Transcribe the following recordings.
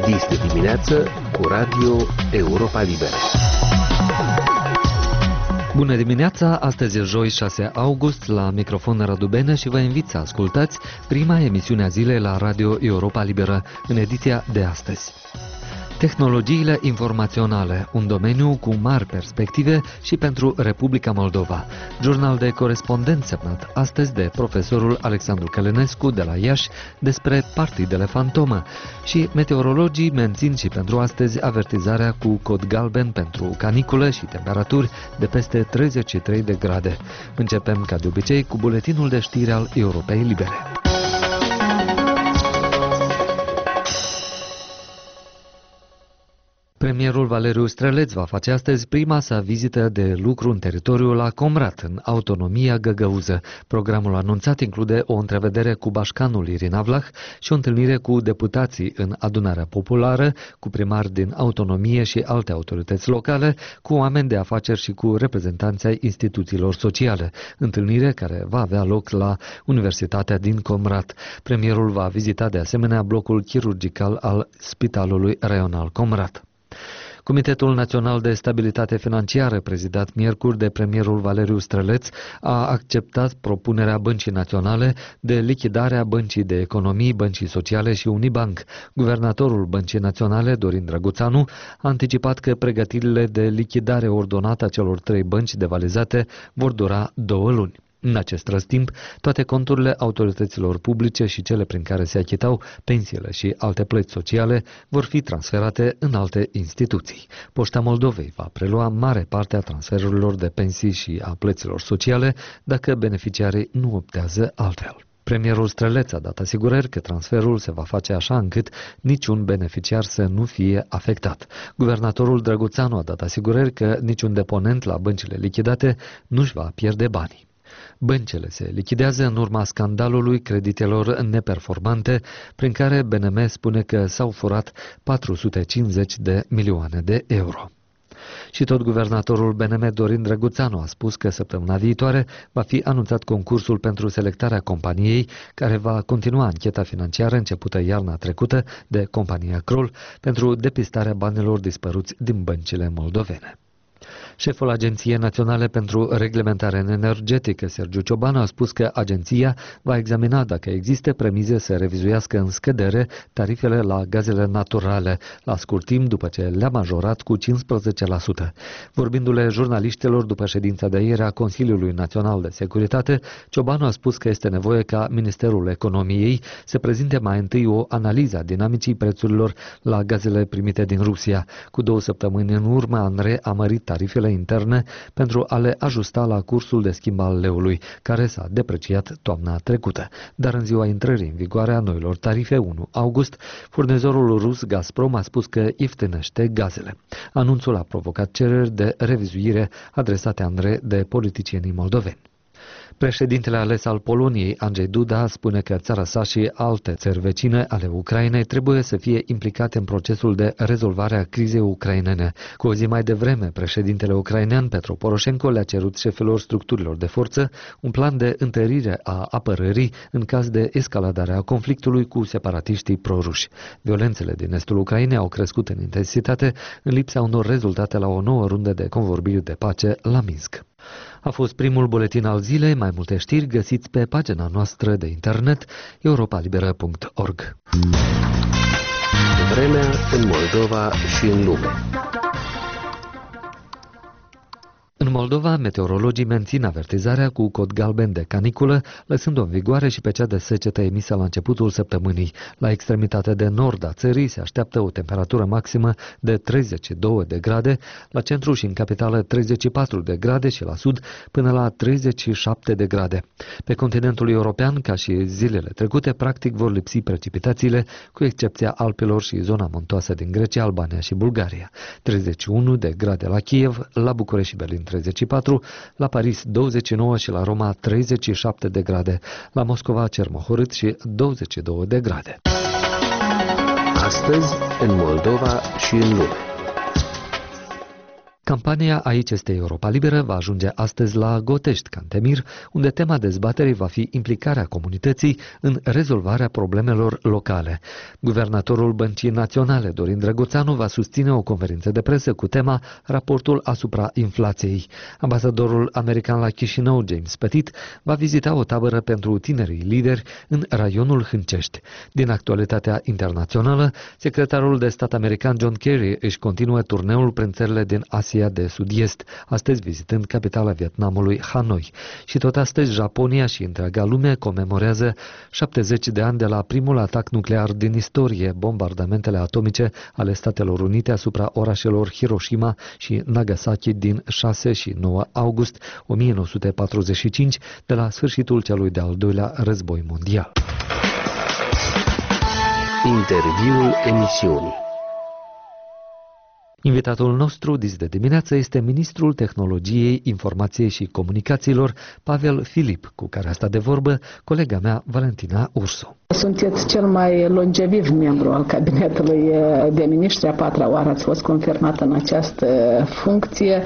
Este dimineață cu Radio Europa Liberă. Bună dimineața, astăzi e joi 6 august, la microfon Radu Bene și vă invit să ascultați prima emisiune a zilei la Radio Europa Liberă, în ediția de astăzi. Tehnologiile informaționale, un domeniu cu mari perspective și pentru Republica Moldova. Jurnal de corespondent semnat astăzi de profesorul Alexandru Călănescu de la Iași despre partidele fantomă. Și meteorologii mențin și pentru astăzi avertizarea cu cod galben pentru canicule și temperaturi de peste 33 de grade. Începem ca de obicei cu buletinul de știri al Europei Libere. Premierul Valeriu Streleț va face astăzi prima sa vizită de lucru în teritoriul la Comrat, în autonomia găgăuză. Programul anunțat include o întrevedere cu bașcanul Irina Vlah și o întâlnire cu deputații în adunarea populară, cu primari din autonomie și alte autorități locale, cu oameni de afaceri și cu reprezentanții ai instituțiilor sociale. Întâlnire care va avea loc la Universitatea din Comrat. Premierul va vizita de asemenea blocul chirurgical al Spitalului Raional Comrat. Comitetul Național de Stabilitate Financiară, prezidat miercuri de premierul Valeriu Streleț, a acceptat propunerea Băncii Naționale de lichidare a Băncii de Economii, Băncii Sociale și Unibank. Guvernatorul Băncii Naționale, Dorin Drăguțanu, a anticipat că pregătirile de lichidare ordonată a celor trei bănci devalizate vor dura 2 luni. În acest răstimp, toate conturile autorităților publice și cele prin care se achitau pensiile și alte plăți sociale vor fi transferate în alte instituții. Poșta Moldovei va prelua mare parte a transferurilor de pensii și a plăților sociale dacă beneficiarii nu optează altfel. Premierul Streleț a dat asigurări că transferul se va face așa încât niciun beneficiar să nu fie afectat. Guvernatorul Drăguțanu a dat asigurări că niciun deponent la băncile lichidate nu-și va pierde banii. Băncile se lichidează în urma scandalului creditelor neperformante, prin care BNM spune că s-au furat 450 de milioane de euro. Și tot guvernatorul BNM Dorin Drăguțanu a spus că săptămâna viitoare va fi anunțat concursul pentru selectarea companiei care va continua ancheta financiară începută iarna trecută de compania Kroll pentru depistarea banilor dispăruți din băncile moldovene. Șeful Agenției Naționale pentru Reglementare Energetică, Sergiu Ciobanu, a spus că agenția va examina dacă există premize să revizuiască în scădere tarifele la gazele naturale, la scurt timp după ce le-a majorat cu 15%. Vorbindu-le jurnaliștilor după ședința de ieri a Consiliului Național de Securitate, Ciobanu a spus că este nevoie ca Ministerul Economiei să prezinte mai întâi o analiză a dinamicii prețurilor la gazele primite din Rusia. Cu 2 săptămâni în urmă a reamărit tarifele interne pentru a le ajusta la cursul de schimb al leului, care s-a depreciat toamna trecută. Dar în ziua intrării în vigoare a noilor tarife, 1 august, furnizorul rus Gazprom a spus că ieftinește gazele. Anunțul a provocat cereri de revizuire adresate de politicienii moldoveni. Președintele ales al Poloniei, Andrzej Duda, spune că țara sa și alte țări vecine ale Ucrainei trebuie să fie implicate în procesul de rezolvare a crizei ucrainene. Cu o zi mai devreme, președintele ucrainean Petro Poroșenko le-a cerut șefilor structurilor de forță un plan de întărire a apărării în caz de escaladare a conflictului cu separatiștii proruși. Violențele din estul Ucrainei au crescut în intensitate în lipsa unor rezultate la o nouă rundă de convorbiri de pace la Minsk. A fost primul buletin al zilei. Mai multe știri găsiți pe pagina noastră de internet europalibera.org. Vremea în Moldova și în lume. În Moldova, meteorologii mențin avertizarea cu cod galben de caniculă, lăsând-o în vigoare și pe cea de secetă emisă la începutul săptămânii. La extremitatea de nord a țării se așteaptă o temperatură maximă de 32 de grade, la centru și în capitală 34 de grade și la sud până la 37 de grade. Pe continentul european, ca și zilele trecute, practic vor lipsi precipitațiile, cu excepția Alpilor și zona montoasă din Grecia, Albania și Bulgaria. 31 de grade la Kiev, la București și Berlin 34, la Paris 29 și la Roma 37 de grade, la Moscova cer mohorât și 22 de grade. Astăzi, în Moldova și în lume. Campania Aici este Europa Liberă va ajunge astăzi la Gotești, Cantemir, unde tema dezbaterii va fi implicarea comunității în rezolvarea problemelor locale. Guvernatorul Băncii Naționale, Dorin Drăgoțanu, va susține o conferință de presă cu tema Raportul asupra inflației. Ambasadorul american la Chișinău, James Petit, va vizita o tabără pentru tinerii lideri în raionul Hâncești. Din actualitatea internațională, secretarul de stat american John Kerry își continuă turneul prin țările din Asia de Sud-Est, astăzi vizitând capitala Vietnamului, Hanoi. Și tot astăzi, Japonia și întreaga lume comemorează 70 de ani de la primul atac nuclear din istorie, bombardamentele atomice ale Statelor Unite asupra orașelor Hiroshima și Nagasaki din 6 și 9 august 1945, de la sfârșitul celui de-al doilea război mondial. Interviul emisiunii. Invitatul nostru de dimineață este ministrul Tehnologiei, Informației și Comunicațiilor, Pavel Filip, cu care a stat de vorbă colega mea, Valentina Ursu. Sunteți cel mai longeviv membru al cabinetului de miniștri, a patra oară ați fost confirmat în această funcție.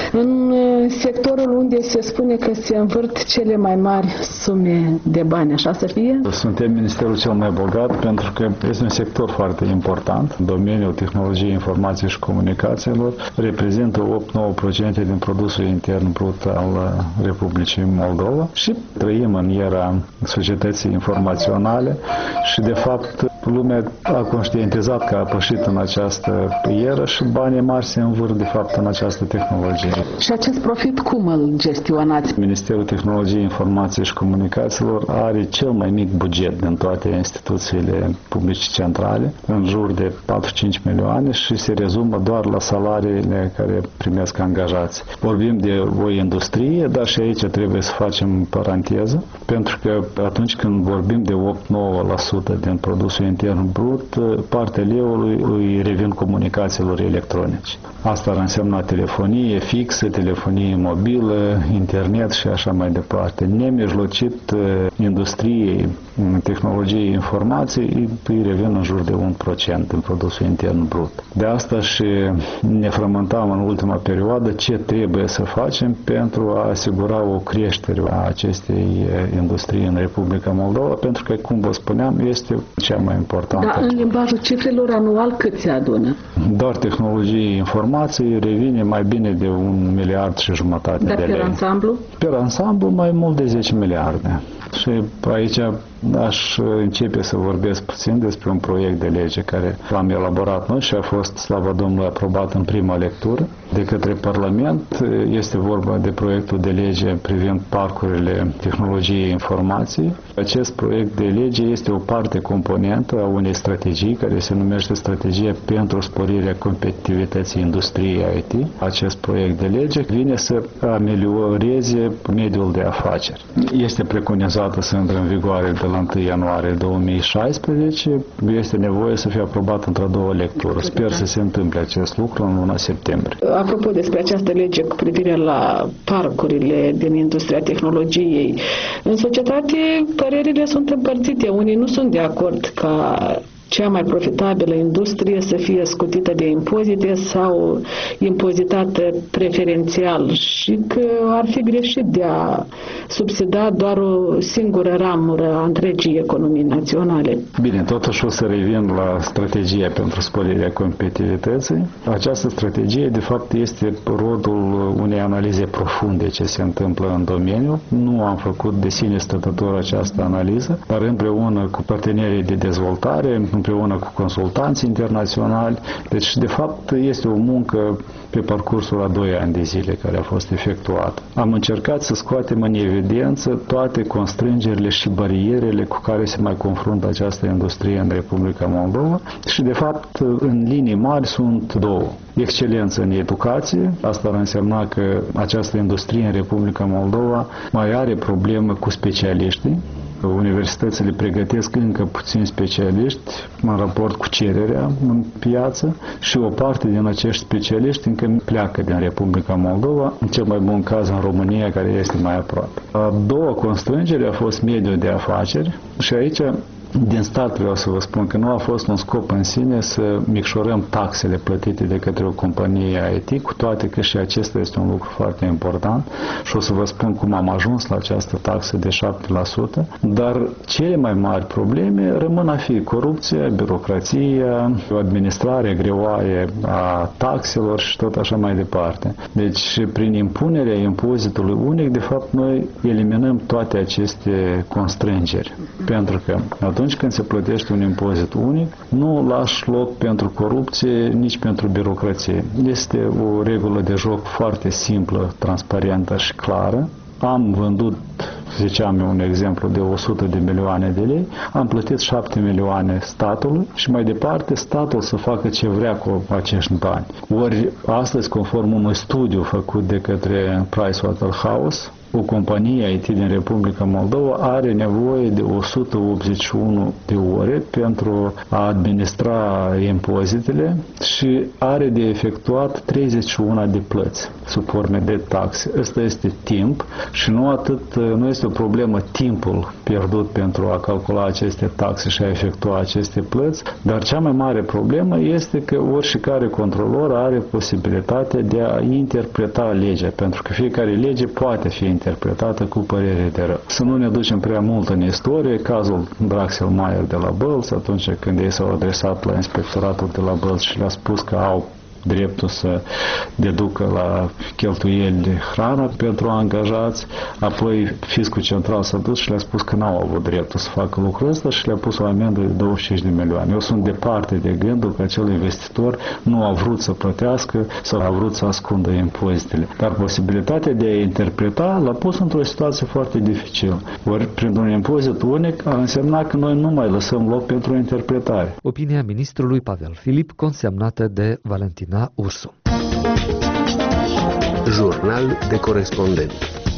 În sectorul unde se spune că se învârt cele mai mari sume de bani, așa să fie? Suntem ministerul cel mai bogat pentru că este un sector foarte important. Domeniul tehnologiei, informației și comunicațiilor reprezintă 8-9% din produsul intern brut al Republicii Moldova și trăim în era societății informaționale și, de fapt, lumea a conștientizat că a pășit în această eră și banii mari se învârt, de fapt, în această tehnologie. Și acest profit cum îl gestionați? Ministerul Tehnologiei, Informației și Comunicațiilor are cel mai mic buget din toate instituțiile publice centrale, în jur de 4-5 milioane, și se rezumă doar la salariile care primesc angajați. Vorbim de o industrie, dar și aici trebuie să facem paranteză, pentru că atunci când vorbim de 8-9% din produsul intern brut, partea leului îi revin comunicațiilor electronice. Asta ar însemna telefonie fixă, telefonie mobilă, internet și așa mai departe. Nemijlocit industriei tehnologiei informației îi revin în jur de 1% din produsul intern brut. De asta și ne frământam în ultima perioadă ce trebuie să facem pentru a asigura o creștere a acestei industrii în Republica Moldova, pentru că, cum vă spuneam, este cea mai importantă. Dar în limbajul cifrelor anual cât se adună? Doar tehnologie informației revine mai bine de 1,5 miliard de lei. Dar pe ansamblu? Pe ansamblu mai mult de 10 miliarde. Și aici aș începe să vorbesc puțin despre un proiect de lege care l-am elaborat noi și a fost, slavă Domnului, aprobat în prima lectură de către Parlament. Este vorba de proiectul de lege privind parcurile tehnologiei informației. Acest proiect de lege este o parte componentă a unei strategii care se numește Strategia pentru sporirea competitivității industriei IT. Acest proiect de lege vine să amelioreze mediul de afaceri. Este preconizată să intre în vigoare de la 1 ianuarie 2016. Este nevoie să fie aprobat într-a doua lectură. Sper să se întâmple acest lucru în luna septembrie. Apropo despre această lege cu privire la parcurile din industria tehnologiei, în societate părerile sunt împărțite. Unii nu sunt de acord ca cea mai profitabilă industrie să fie scutită de impozite sau impozitată preferențial și că ar fi greșit de a subsida doar o singură ramură a întregii economii naționale. Bine, totuși o să revin la strategia pentru sporirea competitivității. Această strategie, de fapt, este rodul unei analize profunde ce se întâmplă în domeniu. Nu am făcut de sine stătător această analiză, dar împreună cu partenerii de dezvoltare, împreună cu consultanți internaționali. Deci, de fapt, este o muncă pe parcursul a 2 ani de zile care a fost efectuată. Am încercat să scoatem în evidență toate constrângerile și barierele cu care se mai confruntă această industrie în Republica Moldova și, de fapt, în linii mari sunt două. Excelență în educație, asta ar însemna că această industrie în Republica Moldova mai are probleme cu specialiștii. Universitățile pregătesc încă puțini specialiști în raport cu cererea în piață și o parte din acești specialiști încă pleacă din Republica Moldova, în cel mai bun caz în România, care este mai aproape. A doua constrângere a fost mediul de afaceri și aici din start vreau să vă spun că nu a fost un scop în sine să micșorăm taxele plătite de către o companie IT, cu toate că și acesta este un lucru foarte important și o să vă spun cum am ajuns la această taxă de 7%, dar cele mai mari probleme rămân a fi corupția, birocrația, administrarea greoaie a taxelor și tot așa mai departe. Deci, prin impunerea impozitului unic, de fapt, noi eliminăm toate aceste constrângeri. Pentru că atunci când se plătește un impozit unic, nu lași loc pentru corupție, nici pentru birocrație. Este o regulă de joc foarte simplă, transparentă și clară. Am vândut, ziceam eu un exemplu, de 100 de milioane de lei, am plătit 7 milioane statului și mai departe statul să facă ce vrea cu acești bani. Ori astăzi, conform unui studiu făcut de către Pricewaterhouse, o companie IT din Republica Moldova are nevoie de 181 de ore pentru a administra impozitele și are de efectuat 31 de plăți sub forme de taxe. Ăsta este timp și nu este o problemă timpul pierdut pentru a calcula aceste taxe și a efectua aceste plăți, dar cea mai mare problemă este că oricare controlor are posibilitatea de a interpreta legea, pentru că fiecare lege poate fi interpretată cu părere de rău. Să nu ne ducem prea mult în istorie, cazul Draxel-Meyer de la Bălț, atunci când ei s-au adresat la inspectoratul de la Bălț și le-a spus că au dreptul să deducă la cheltuieli de hrană pentru angajați, apoi fiscul central s-a dus și le-a spus că n-au avut dreptul să facă lucrul ăsta și le-a pus o amendă de 25 de milioane. Eu sunt departe de gândul că acel investitor nu a vrut să plătească sau a vrut să ascundă impozitele. Dar posibilitatea de a interpreta l-a pus într-o situație foarte dificilă. Ori, prin un impozit unic, ar însemna că noi nu mai lăsăm loc pentru interpretare. Opinia ministrului Pavel Filip, consemnată de Valentina Ursu. Jurnal de corespondent.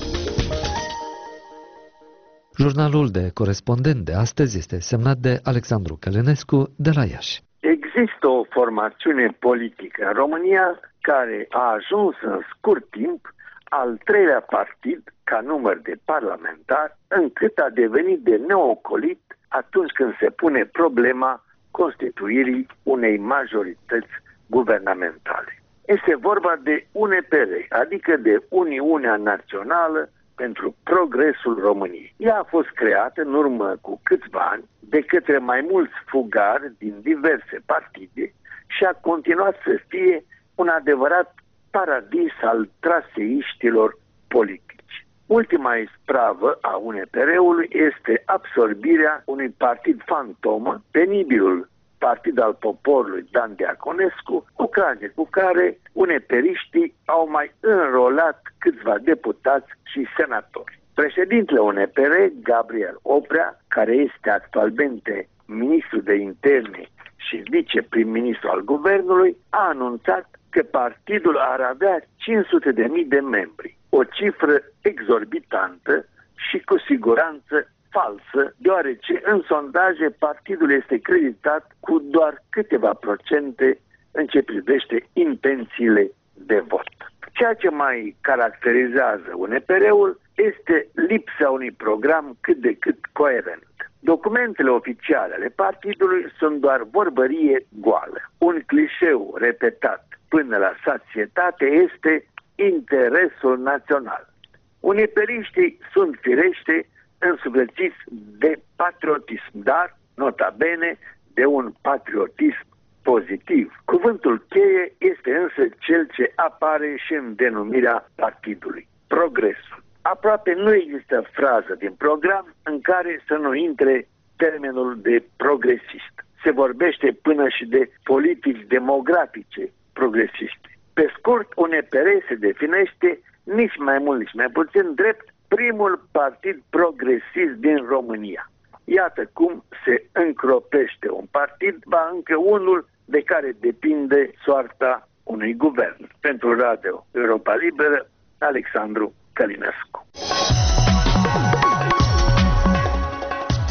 Jurnalul de corespondent de astăzi este semnat de Alexandru Călinescu de la Iași. Există o formațiune politică în România care a ajuns în scurt timp al treilea partid ca număr de parlamentari, încât a devenit de neocolit atunci când se pune problema constituirii unei majorități guvernamentale. Este vorba de UNPR, adică de Uniunea Națională pentru Progresul României. Ea a fost creată în urmă cu câțiva ani de către mai mulți fugari din diverse partide și a continuat să fie un adevărat paradis al traseiștilor politici. Ultima ispravă a UNPR-ului este absorbirea unui partid fantomă, penibilul Partid al Poporului Dan Diaconescu, ocazie cu care uneperiștii au mai înrolat câțiva deputați și senatori. Președintele UNPR, Gabriel Oprea, care este actualmente ministru de interne și viceprim-ministru al guvernului, a anunțat că partidul ar avea 500.000 de membri, o cifră exorbitantă și cu siguranță falsă, deoarece în sondaje partidul este creditat cu doar câteva procente în ce privește intențiile de vot. Ceea ce mai caracterizează UNPR-ul este lipsa unui program cât de cât coerent. Documentele oficiale ale partidului sunt doar vorbărie goală. Un clișeu repetat până la sațietate este interesul național. Uniperiștii sunt firește însuflețiți de patriotism, dar, nota bene, de un patriotism pozitiv. Cuvântul cheie este însă cel ce apare și în denumirea partidului: progresul. Aproape nu există frază din program în care să nu intre termenul de progresist. Se vorbește până și de politici demografice progresiste. Pe scurt, UNPR se definește nici mai mult, nici mai puțin drept primul partid progresist din România. Iată cum se încropește un partid, ba încă unul de care depinde soarta unui guvern. Pentru Radio Europa Liberă, Alexandru Călinescu.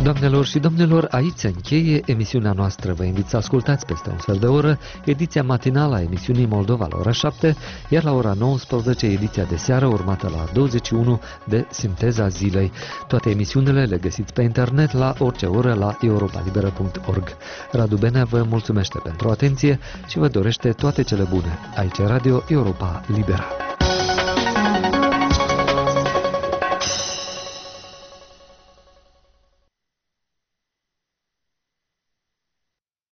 Doamnelor și domnilor, aici se încheie emisiunea noastră. Vă invit să ascultați peste un sfert de oră ediția matinală a emisiunii Moldova la ora 7, iar la ora 19 ediția de seară urmată la 21 de Sinteza Zilei. Toate emisiunile le găsiți pe internet la orice oră la europalibera.org. Radu Benea vă mulțumește pentru atenție și vă dorește toate cele bune. Aici Radio Europa Libera.